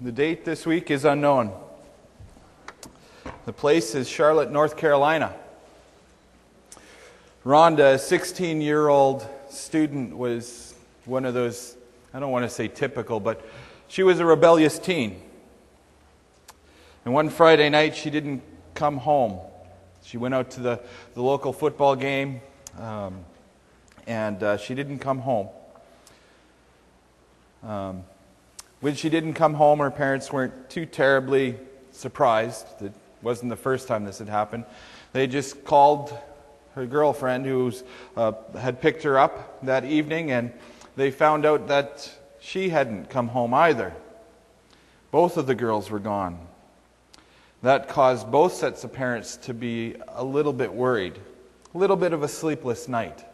The date this week is unknown. The place is Charlotte, North Carolina. Rhonda, a 16-year-old student, was one of those, I don't want to say typical, but she was a rebellious teen. And one Friday night, she didn't come home. She went out to the local football game, and she didn't come home. When she didn't come home, her parents weren't too terribly surprised. It wasn't the first time this had happened. They just called her girlfriend, who had picked her up that evening, and they found out that she hadn't come home either. Both of the girls were gone. That caused both sets of parents to be a little bit worried, a little bit of a sleepless night.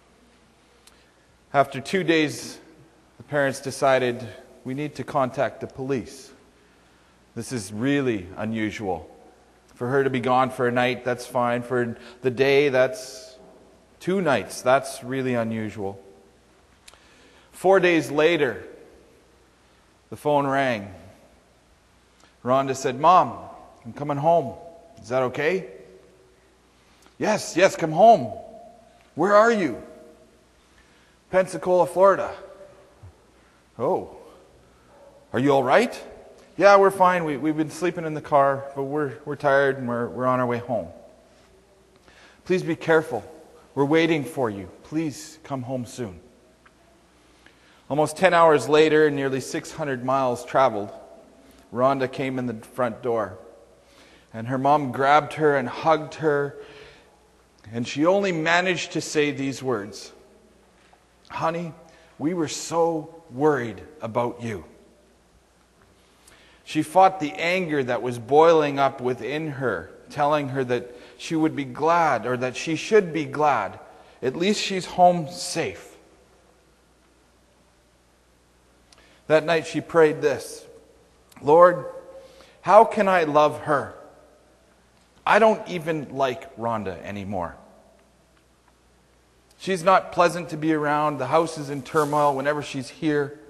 After 2 days, the parents decided, we need to contact the police. This is really unusual. For her to be gone for a night, that's fine. For the day, that's 2 nights. That's really unusual. 4 days later, the phone rang. Rhonda said, "Mom, I'm coming home. Is that okay?" Yes, come home. Where are you?" "Pensacola, Florida." "Oh. Are you all right?" "Yeah, we're fine. We've been sleeping in the car, but we're tired and we're on our way home." "Please be careful. We're waiting for you. Please come home soon." Almost 10 hours later, nearly 600 miles traveled, Rhonda came in the front door. And her mom grabbed her and hugged her, and she only managed to say these words, "Honey, we were so worried about you." She fought the anger that was boiling up within her, telling her that she would be glad, or that she should be glad. At least she's home safe. That night she prayed this, "Lord, how can I love her? I don't even like Rhonda anymore. She's not pleasant to be around. The house is in turmoil whenever she's here.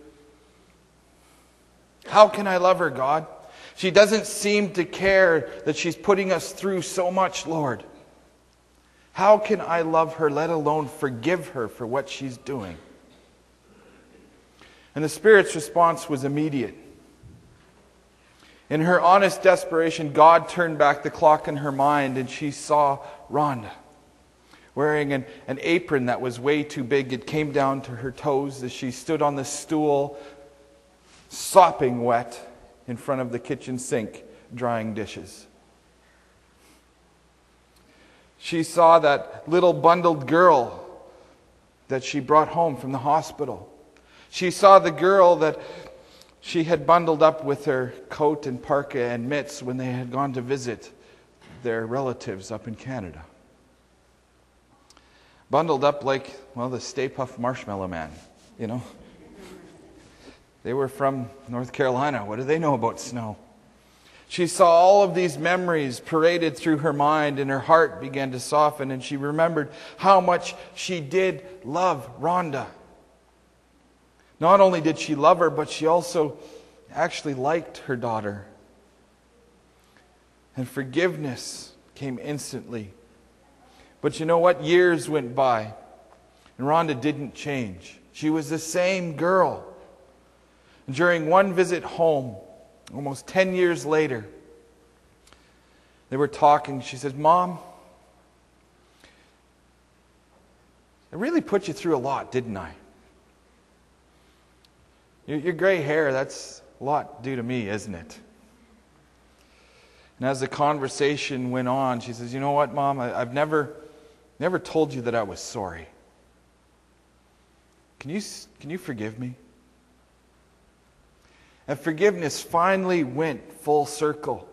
How can I love her, God? She doesn't seem to care that she's putting us through so much, Lord. How can I love her, let alone forgive her for what she's doing?" And the Spirit's response was immediate. In her honest desperation, God turned back the clock in her mind, and she saw Rhonda wearing an apron that was way too big. It came down to her toes as she stood on the stool, sopping wet in front of the kitchen sink, drying dishes. She saw that little bundled girl that she brought home from the hospital. She saw the girl that she had bundled up with her coat and parka and mitts when they had gone to visit their relatives up in Canada. Bundled up like, the Stay Puft Marshmallow Man, They were from North Carolina. What do they know about snow? She saw all of these memories paraded through her mind, and her heart began to soften, and she remembered how much she did love Rhonda. Not only did she love her, but she also actually liked her daughter. And forgiveness came instantly. But you know what? Years went by, and Rhonda didn't change. She was the same girl. And during one visit home, almost 10 years later, they were talking. She said, "Mom, I really put you through a lot, didn't I? Your gray hair, that's a lot due to me, isn't it?" And as the conversation went on, she says, "You know what, Mom? I've never told you that I was sorry. Can you forgive me?" And forgiveness finally went full circle.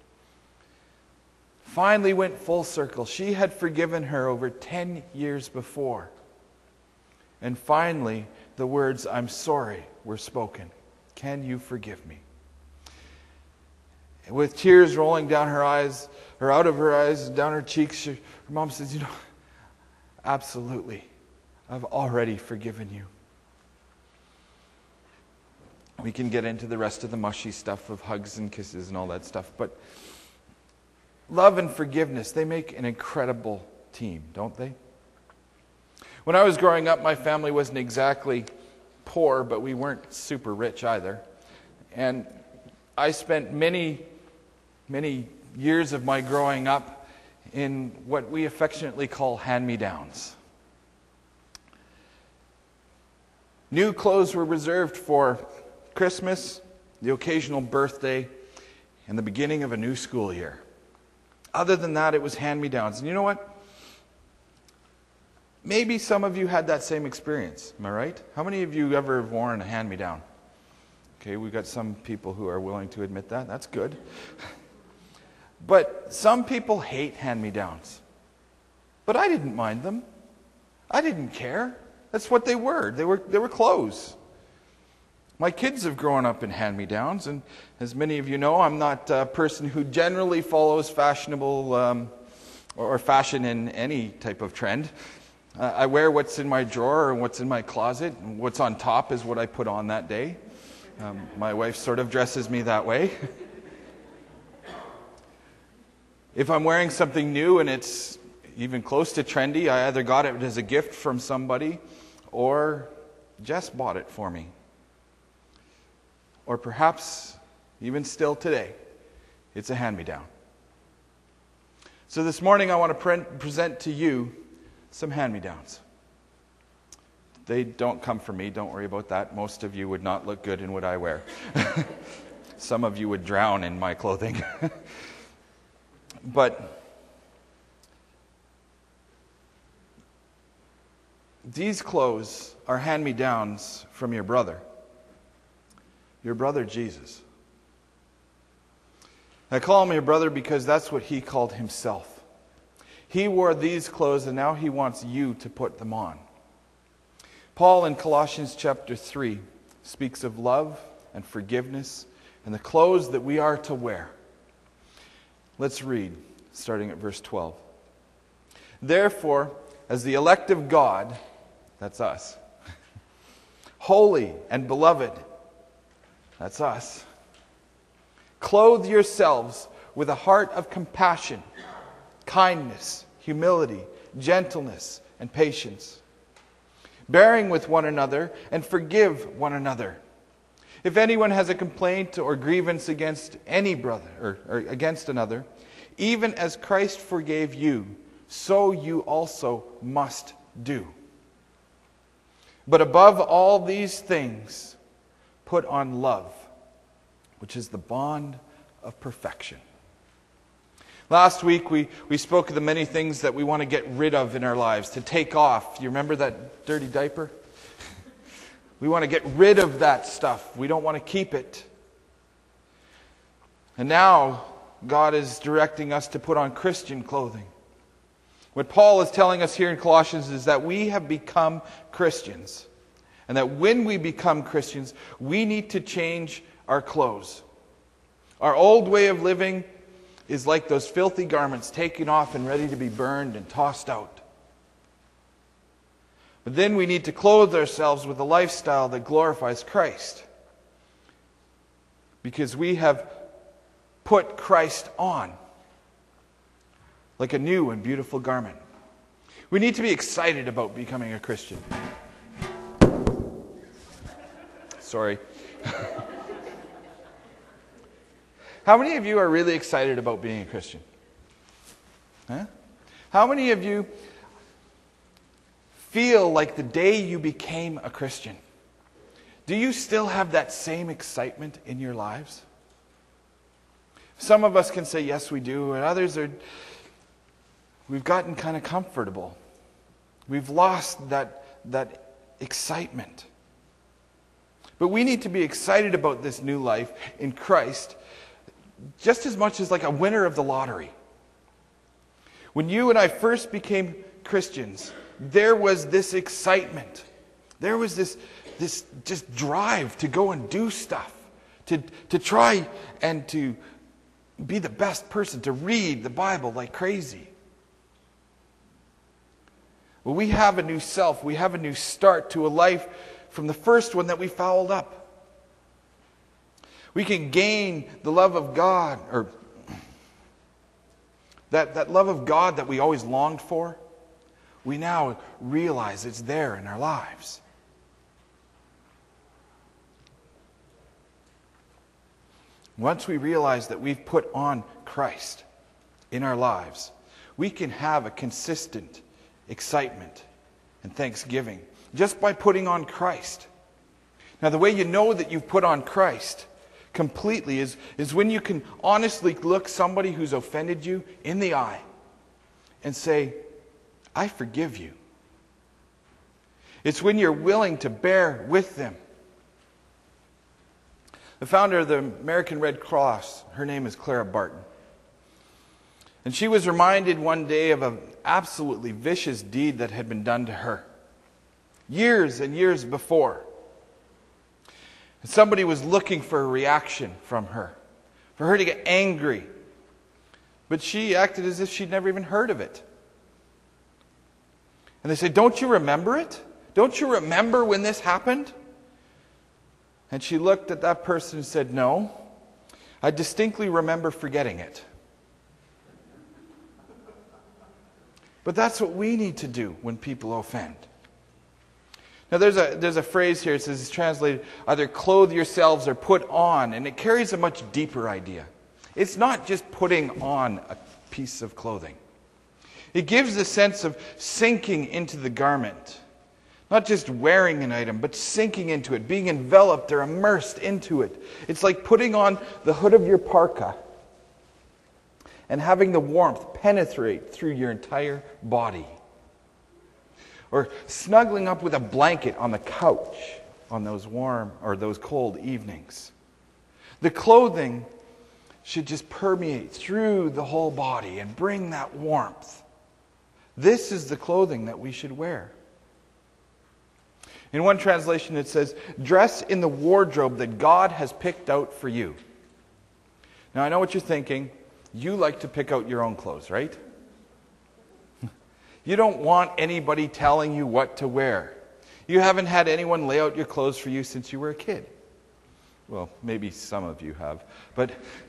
Finally went full circle. She had forgiven her over 10 years before. And finally, the words, "I'm sorry," were spoken. "Can you forgive me?" And with tears rolling down her eyes, or out of her eyes, down her cheeks, her mom says, "Absolutely. I've already forgiven you." We can get into the rest of the mushy stuff of hugs and kisses and all that stuff. But love and forgiveness, they make an incredible team, don't they? When I was growing up, my family wasn't exactly poor, but we weren't super rich either. And I spent many years of my growing up in what we affectionately call hand-me-downs. New clothes were reserved for Christmas, the occasional birthday, and the beginning of a new school year. Other than that, it was hand-me-downs. And you know what? Maybe some of you had that same experience. Am I right? How many of you ever have worn a hand-me-down? Okay, we've got some people who are willing to admit that. That's good. But some people hate hand-me-downs. But I didn't mind them. I didn't care. That's what they were. They were clothes. My kids have grown up in hand-me-downs, and as many of you know, I'm not a person who generally follows fashionable or fashion in any type of trend. I wear what's in my drawer and what's in my closet, and what's on top is what I put on that day. My wife sort of dresses me that way. If I'm wearing something new and it's even close to trendy, I either got it as a gift from somebody or Jess bought it for me. Or perhaps, even still today, it's a hand-me-down. So this morning I want to present to you some hand-me-downs. They don't come from me, don't worry about that. Most of you would not look good in what I wear. Some of you would drown in my clothing. But these clothes are hand-me-downs from your brother Jesus. I call him your brother because that's what he called himself. He wore these clothes and now he wants you to put them on. Paul in Colossians chapter 3 speaks of love and forgiveness and the clothes that we are to wear. Let's read, starting at verse 12. Therefore, as the elect of God, that's us, holy and beloved, that's us, clothe yourselves with a heart of compassion, kindness, humility, gentleness, and patience, bearing with one another and forgive one another. If anyone has a complaint or grievance against any brother or against another, even as Christ forgave you, so you also must do. But above all these things, put on love, which is the bond of perfection. Last week we spoke of the many things that we want to get rid of in our lives, to take off. You remember that dirty diaper? We want to get rid of that stuff. We don't want to keep it. And now God is directing us to put on Christian clothing. What Paul is telling us here in Colossians is that we have become Christians. And that when we become Christians, we need to change our clothes. Our old way of living is like those filthy garments taken off and ready to be burned and tossed out. But then we need to clothe ourselves with a lifestyle that glorifies Christ. Because we have put Christ on like a new and beautiful garment. We need to be excited about becoming a Christian. Sorry. How many of you are really excited about being a Christian? Huh? How many of you feel like the day you became a Christian, do you still have that same excitement in your lives? Some of us can say, yes, we do, and others we've gotten kind of comfortable. We've lost that excitement. But we need to be excited about this new life in Christ just as much as like a winner of the lottery. When you and I first became Christians, there was this excitement. There was this just drive to go and do stuff, to try and to be the best person, to read the Bible like crazy. Well, we have a new self. We have a new start to a life from the first one that we fouled up. We can gain the love of God, or that love of God that we always longed for. We now realize it's there in our lives. Once we realize that we've put on Christ in our lives, we can have a consistent excitement and thanksgiving just by putting on Christ. Now, the way you know that you've put on Christ completely is when you can honestly look somebody who's offended you in the eye and say, I forgive you. It's when you're willing to bear with them. The founder of the American Red Cross, her name is Clara Barton. And she was reminded one day of an absolutely vicious deed that had been done to her years and years before. And somebody was looking for a reaction from her, for her to get angry. But she acted as if she'd never even heard of it. And they said, don't you remember it? Don't you remember when this happened? And she looked at that person and said, no, I distinctly remember forgetting it. But that's what we need to do when people offend. Now there's a phrase here, it says, it's translated, either clothe yourselves or put on, and it carries a much deeper idea. It's not just putting on a piece of clothing. It gives the sense of sinking into the garment. Not just wearing an item, but sinking into it, being enveloped or immersed into it. It's like putting on the hood of your parka and having the warmth penetrate through your entire body. Or snuggling up with a blanket on the couch on those warm or those cold evenings. The clothing should just permeate through the whole body and bring that warmth. This is the clothing that we should wear. In one translation it says, dress in the wardrobe that God has picked out for you. Now I know what you're thinking. You like to pick out your own clothes, right? You don't want anybody telling you what to wear. You haven't had anyone lay out your clothes for you since you were a kid. Well, maybe some of you have. But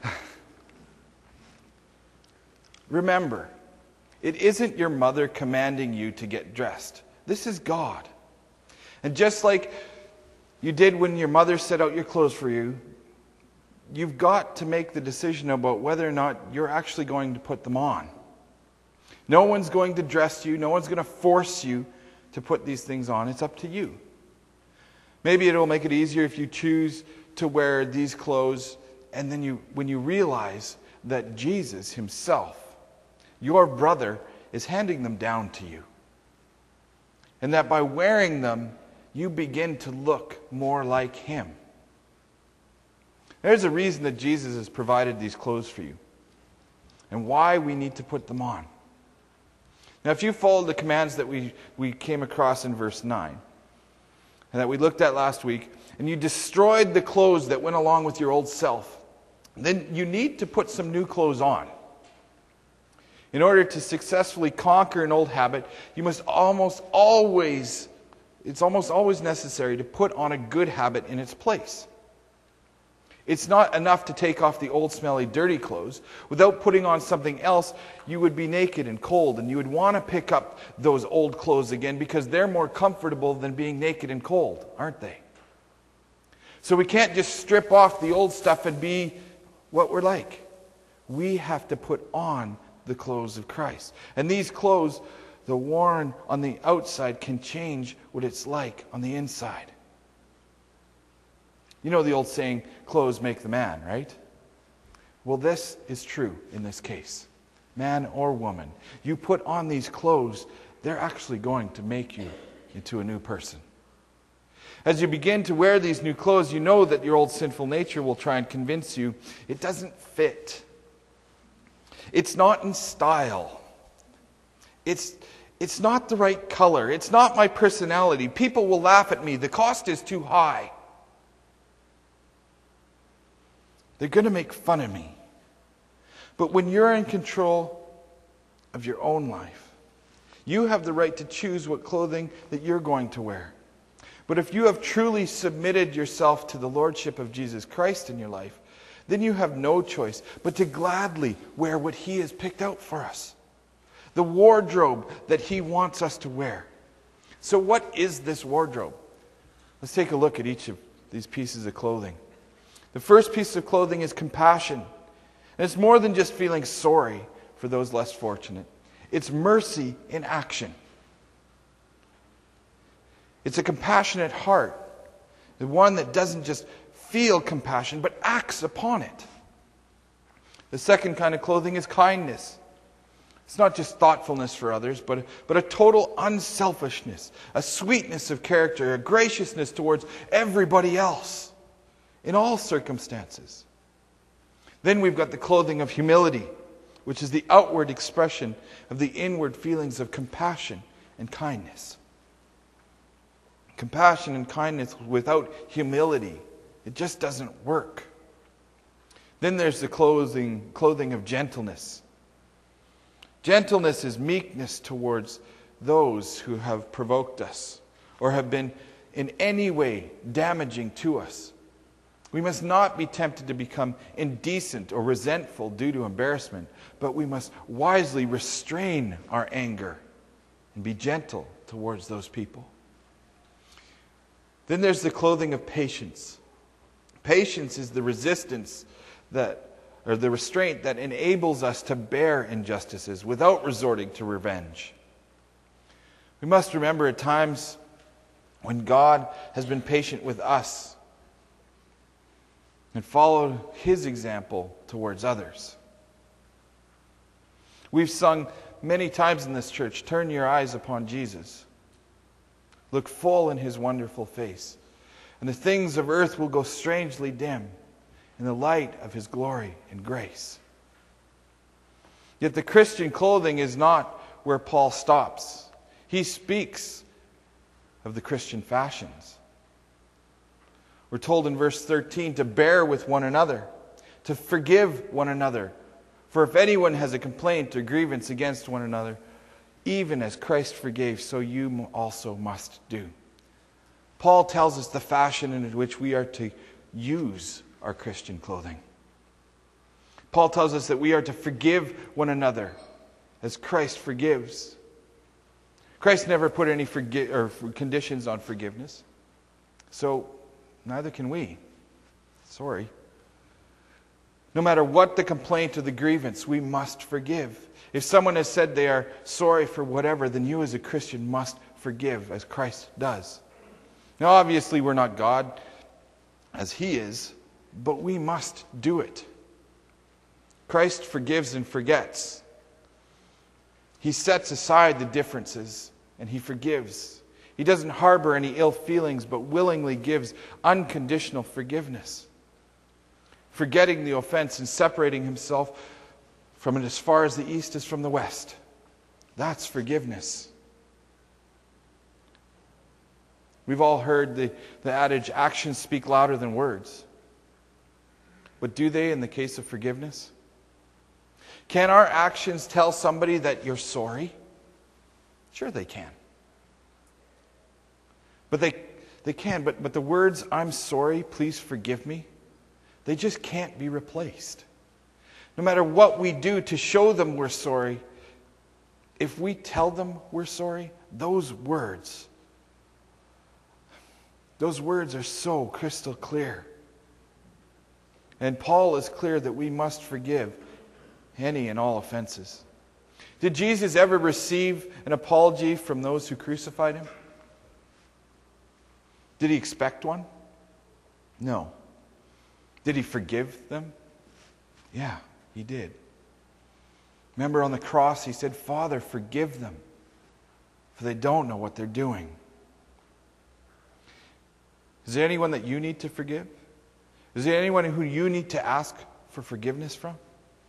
remember, it isn't your mother commanding you to get dressed. This is God. And just like you did when your mother set out your clothes for you, you've got to make the decision about whether or not you're actually going to put them on. No one's going to dress you. No one's going to force you to put these things on. It's up to you. Maybe it'll make it easier if you choose to wear these clothes, and then when you realize that Jesus himself, your brother, is handing them down to you. And that by wearing them, you begin to look more like him. There's a reason that Jesus has provided these clothes for you, and why we need to put them on. Now, if you follow the commands that we came across in verse 9, and that we looked at last week, and you destroyed the clothes that went along with your old self, then you need to put some new clothes on. In order to successfully conquer an old habit, you must it's almost always necessary to put on a good habit in its place. It's not enough to take off the old, smelly, dirty clothes. Without putting on something else, you would be naked and cold, and you would want to pick up those old clothes again because they're more comfortable than being naked and cold, aren't they? So we can't just strip off the old stuff and be what we're like. We have to put on the clothes of Christ. And these clothes, though worn on the outside, can change what it's like on the inside. You know the old saying, clothes make the man, right? Well, this is true in this case. Man or woman. You put on these clothes, they're actually going to make you into a new person. As you begin to wear these new clothes, you know that your old sinful nature will try and convince you it doesn't fit. It's not in style. It's not the right color. It's not my personality. People will laugh at me. The cost is too high. They're going to make fun of me. But when you're in control of your own life, you have the right to choose what clothing that you're going to wear. But if you have truly submitted yourself to the lordship of Jesus Christ in your life, then you have no choice but to gladly wear what He has picked out for us. The wardrobe that He wants us to wear. So what is this wardrobe? Let's take a look at each of these pieces of clothing. The first piece of clothing is compassion. And it's more than just feeling sorry for those less fortunate. It's mercy in action. It's a compassionate heart. The one that doesn't just feel compassion, but acts upon it. The second kind of clothing is kindness. It's not just thoughtfulness for others, but a total unselfishness, a sweetness of character, a graciousness towards everybody else in all circumstances. Then we've got the clothing of humility, which is the outward expression of the inward feelings of compassion and kindness. Compassion and kindness without humility, it just doesn't work. Then there's the clothing of gentleness. Gentleness is meekness towards those who have provoked us or have been in any way damaging to us. We must not be tempted to become indecent or resentful due to embarrassment, but we must wisely restrain our anger and be gentle towards those people. Then there's the clothing of patience. Patience is the the restraint that enables us to bear injustices without resorting to revenge. We must remember at times when God has been patient with us and followed His example towards others. We've sung many times in this church, "Turn your eyes upon Jesus. Look full in His wonderful face, and the things of earth will go strangely dim in the light of His glory and grace." Yet the Christian clothing is not where Paul stops. He speaks of the Christian fashions. We're told in verse 13 to bear with one another, to forgive one another. For if anyone has a complaint or grievance against one another, even as Christ forgave, so you also must do. Paul tells us the fashion in which we are to use our Christian clothing. Paul tells us that we are to forgive one another as Christ forgives. Christ never put any conditions on forgiveness, so neither can we. Sorry. No matter what the complaint or the grievance, we must forgive. If someone has said they are sorry for whatever, then you as a Christian must forgive as Christ does. Now obviously we're not God as He is, but we must do it. Christ forgives and forgets. He sets aside the differences and He forgives. He doesn't harbor any ill feelings, but willingly gives unconditional forgiveness, forgetting the offense and separating Himself from it as far as the east is from the west. That's forgiveness. We've all heard the adage, actions speak louder than words. But do they in the case of forgiveness? Can our actions tell somebody that you're sorry? Sure they can. But they can. But the words, "I'm sorry, please forgive me," they just can't be replaced. No matter what we do to show them we're sorry, if we tell them we're sorry, those words are so crystal clear. And Paul is clear that we must forgive any and all offenses. Did Jesus ever receive an apology from those who crucified Him? Did He expect one? No. Did He forgive them? Yeah, He did. Remember on the cross He said, "Father, forgive them, for they don't know what they're doing." Is there anyone that you need to forgive? Is there anyone who you need to ask for forgiveness from?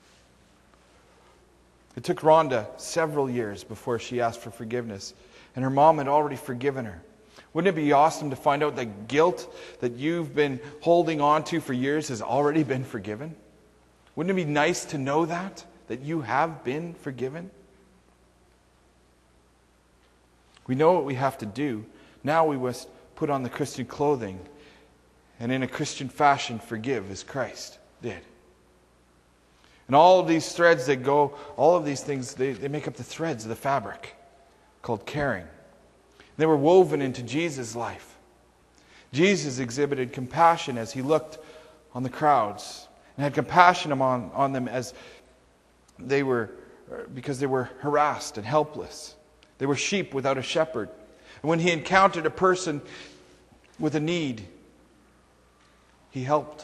It took Rhonda several years before she asked for forgiveness, and her mom had already forgiven her. Wouldn't it be awesome to find out that guilt that you've been holding on to for years has already been forgiven? Wouldn't it be nice to know that you have been forgiven? We know what we have to do. Now we must put on the Christian clothing and in a Christian fashion forgive as Christ did. And all of these threads that go, all of these things, they make up the threads of the fabric called caring. They were woven into Jesus' life. Jesus exhibited compassion as he looked on the crowds and had compassion on them as they were, because they were harassed and helpless. They were sheep without a shepherd. And when he encountered a person with a need, he helped.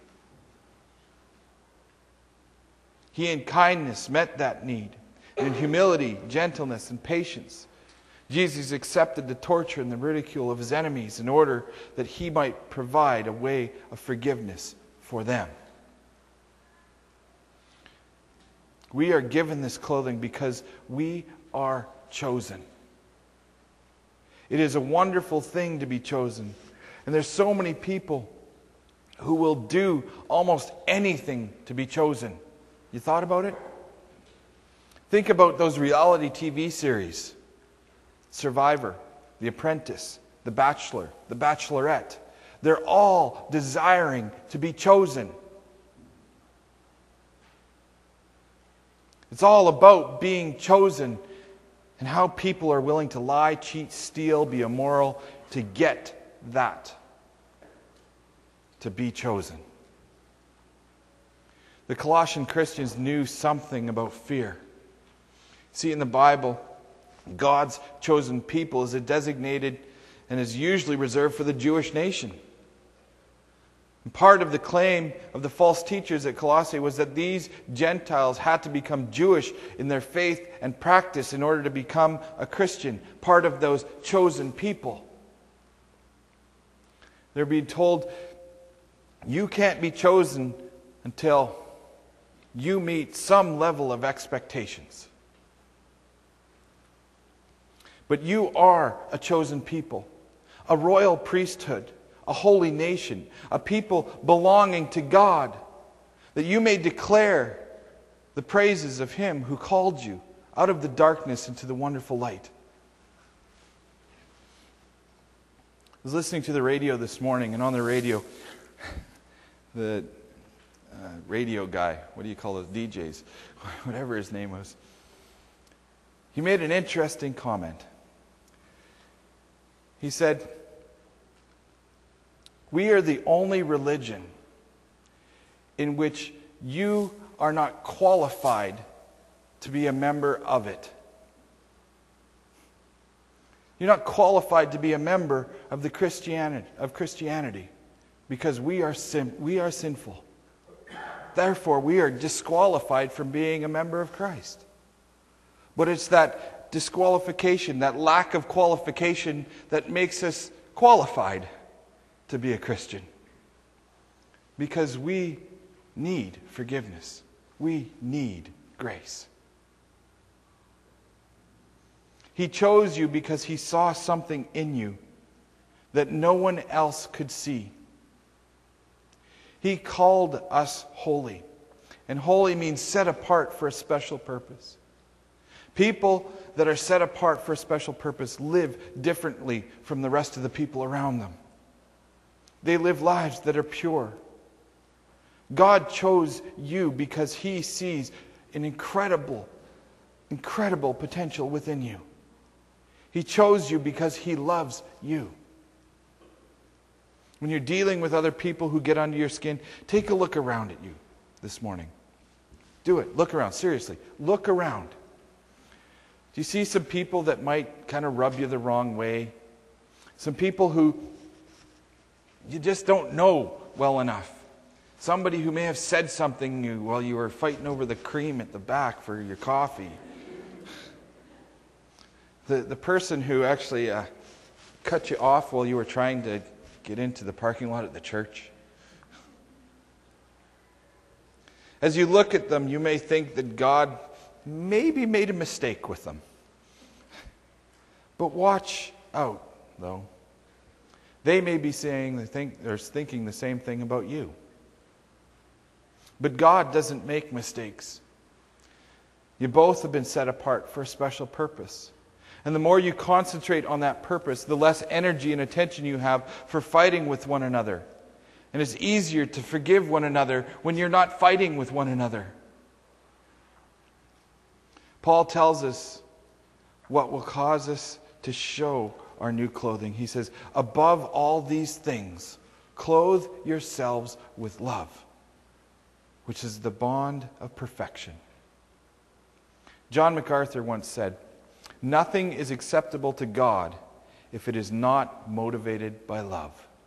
He in kindness met that need. And in humility, gentleness, and patience, Jesus accepted the torture and the ridicule of his enemies in order that he might provide a way of forgiveness for them. We are given this clothing because we are chosen. It is a wonderful thing to be chosen. And there's so many people who will do almost anything to be chosen. You thought about it? Think about those reality TV series. Survivor, The Apprentice, The Bachelor, The Bachelorette. They're all desiring to be chosen. It's all about being chosen and how people are willing to lie, cheat, steal, be immoral to get that. To be chosen. The Colossian Christians knew something about fear. See, in the Bible, God's chosen people is designated and is usually reserved for the Jewish nation. And part of the claim of the false teachers at Colossae was that these Gentiles had to become Jewish in their faith and practice in order to become a Christian, part of those chosen people. They're being told, you can't be chosen until you meet some level of expectations. But you are a chosen people, a royal priesthood, a holy nation, a people belonging to God, that you may declare the praises of Him who called you out of the darkness into the wonderful light. I was listening to the radio this morning, and on the radio, the radio guy, what do you call those, DJs, whatever his name was, he made an interesting comment. He said, we are the only religion in which you are not qualified to be a member of it. You're not qualified to be a member of Christianity because we are sinful. Therefore, we are disqualified from being a member of Christ. But it's that disqualification, that lack of qualification that makes us qualified to be a Christian. Because we need forgiveness. We need grace. He chose you because He saw something in you that no one else could see. He called us holy. And holy means set apart for a special purpose. People that are set apart for a special purpose live differently from the rest of the people around them. They live lives that are pure. God chose you because He sees an incredible potential within you. He chose you because He loves you. When you're dealing with other people who get under your skin, take a look around at you this morning. Do it. Look around. Seriously. Look around. Do you see some people that might kind of rub you the wrong way? Some people who you just don't know well enough. Somebody who may have said something while you were fighting over the cream at the back for your coffee. The person who actually cut you off while you were trying to get into the parking lot at the church. As you look at them, you may think that God maybe made a mistake with them. But watch out, though. They may be thinking the same thing about you. But God doesn't make mistakes. You both have been set apart for a special purpose. And the more you concentrate on that purpose, the less energy and attention you have for fighting with one another. And it's easier to forgive one another when you're not fighting with one another. Paul tells us what will cause us to show our new clothing. He says, above all these things, clothe yourselves with love, which is the bond of perfection. John MacArthur once said, nothing is acceptable to God if it is not motivated by love.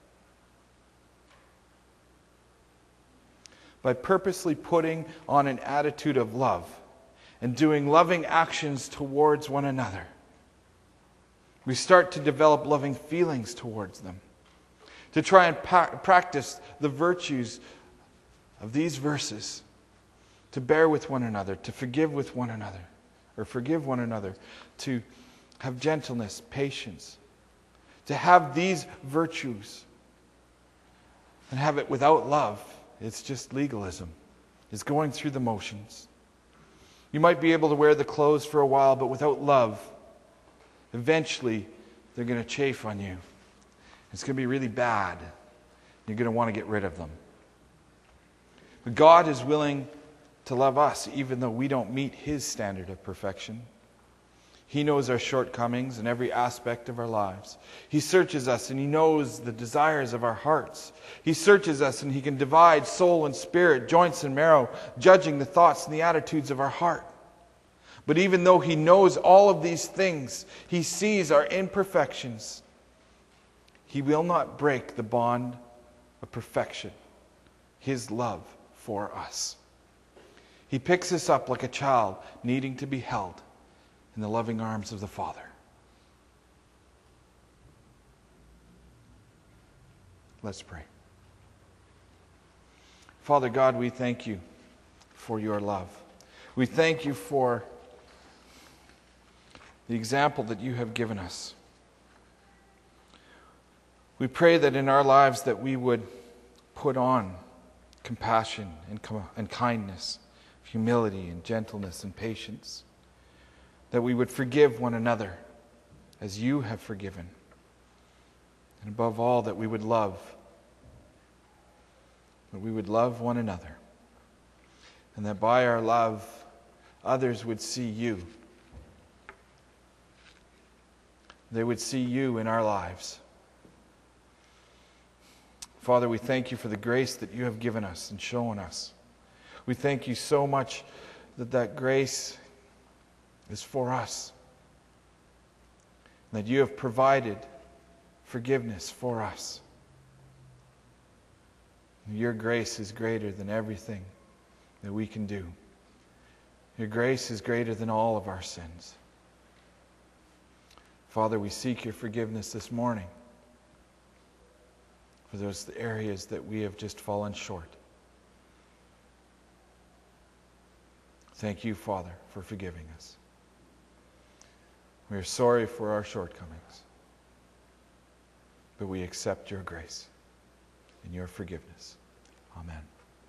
By purposely putting on an attitude of love and doing loving actions towards one another, we start to develop loving feelings towards them. To try and practice the virtues of these verses, to bear with one another, to forgive with one another, or forgive one another, to have gentleness, patience, to have these virtues and have it without love. It's just legalism. It's going through the motions. You might be able to wear the clothes for a while, but without love, eventually they're going to chafe on you. It's going to be really bad. You're going to want to get rid of them. But God is willing to love us, even though we don't meet His standard of perfection. He knows our shortcomings in every aspect of our lives. He searches us and He knows the desires of our hearts. He searches us and He can divide soul and spirit, joints and marrow, judging the thoughts and the attitudes of our heart. But even though He knows all of these things, He sees our imperfections. He will not break the bond of perfection, His love for us. He picks us up like a child needing to be held in the loving arms of the Father. Let's pray. Father God, we thank You for Your love. We thank You for the example that You have given us. We pray that in our lives that we would put on compassion and kindness, humility and gentleness and patience. That we would forgive one another as You have forgiven. And above all, that we would love. That we would love one another. And that by our love, others would see You. They would see You in our lives. Father, we thank You for the grace that You have given us and shown us. We thank You so much that grace is for us. That You have provided forgiveness for us. Your grace is greater than everything that we can do. Your grace is greater than all of our sins. Father, we seek Your forgiveness this morning for those areas that we have just fallen short. Thank You, Father, for forgiving us. We are sorry for our shortcomings, but we accept Your grace and Your forgiveness. Amen.